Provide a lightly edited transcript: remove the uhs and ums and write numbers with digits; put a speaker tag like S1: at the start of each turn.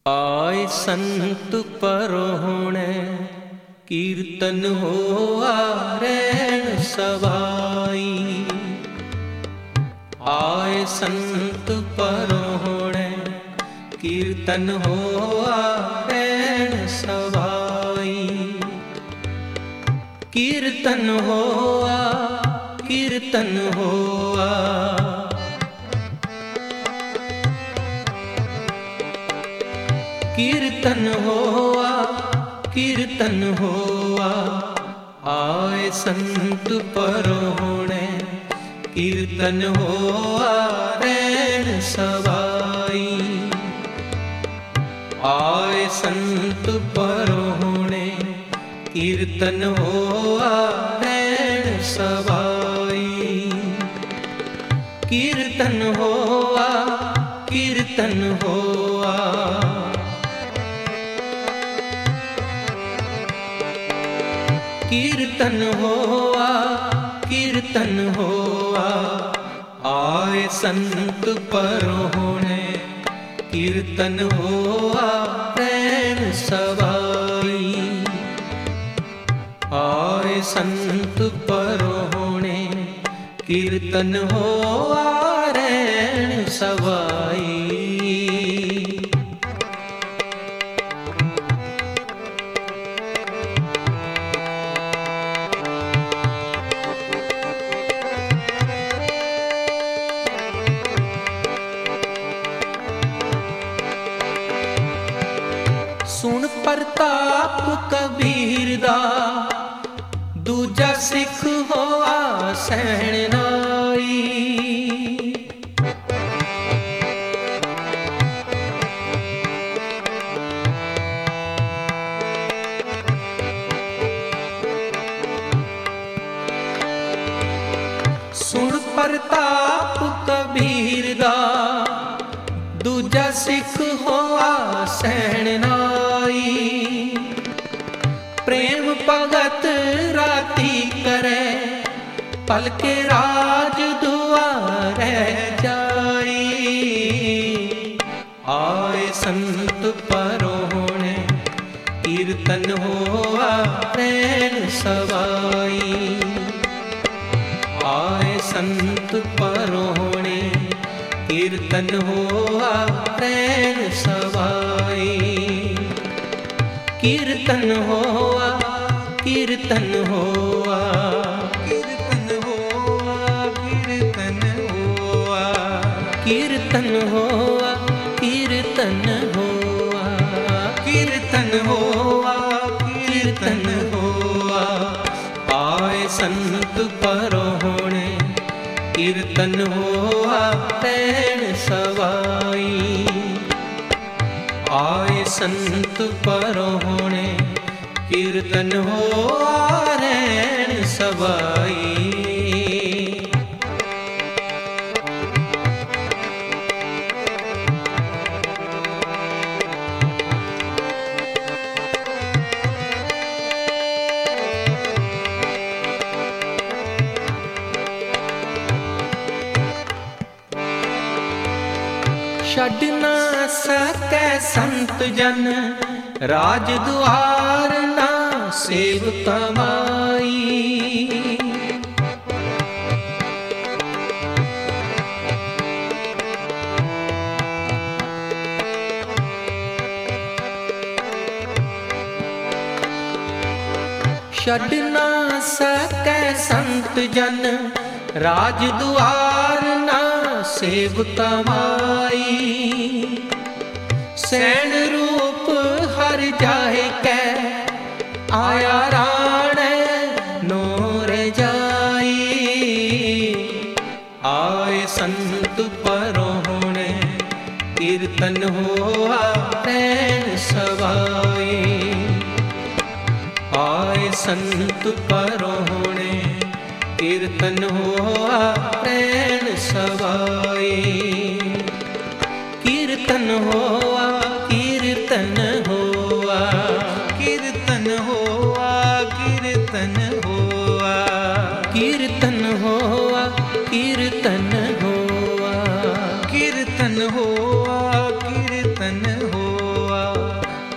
S1: आए संत परोहणे कीर्तन होआ रैन सवाई। आए संत परोहणे कीर्तन होआ रैन सवाई। कीर्तन होआ कीर्तन होआ कीर्तन होआ कीर्तन होआ। आए संत परोहणे कीर्तन होआ रैन सवाई। आए संत परोहणे कीर्तन होआ रैन सवाई। कीर्तन होआ कीर्तन होआ कीर्तन होआ कीर्तन होआ। आए संत परोहणे कीर्तन होआ रैन सवाई। आए संत परोहणे कीर्तन होआ रैन सवाई। सुन प्रताप कबीर दा दूजा सिख होआ सैहनाई। सुन प्रताप कबीर दा दूजा सिख होआ सैहनाई। प्रेम भगत राती करे पलके राज दुआरे जाई। आए संत परोहणे कीर्तन होआ रैन सवाई। आए संत परोहणे कीर्तन होआ रैन सवाई। कीर्तन होआ कीर्तन होआ कीर्तन होआ कीर्तन होआ कीर्तन होआ कीर्तन होआ कीर्तन होआ कीर्तन होआ। आए संत परोहणे कीर्तन होआ रैन सवाई। आए संत परोहणे कीर्तन होआ रैन सवाई। छड़ ना सकै संत जन राज दुआर ना सेव कमाई। छड़ ना सकै संत जन राज दुआर ना सेव कमाई। सैन रूप हर जाए कै आया राणे नूर जाई। आए संत परोहणे कीर्तन होआ रैन सवाई। आए संत परोहणे कीर्तन होआ रैन सवाई। कीर्तन होआ कीर्तन होआ कीर्तन होआ कीर्तन होआ कीर्तन होआ कीर्तन होआ कीर्तन होआ कीर्तन होआ।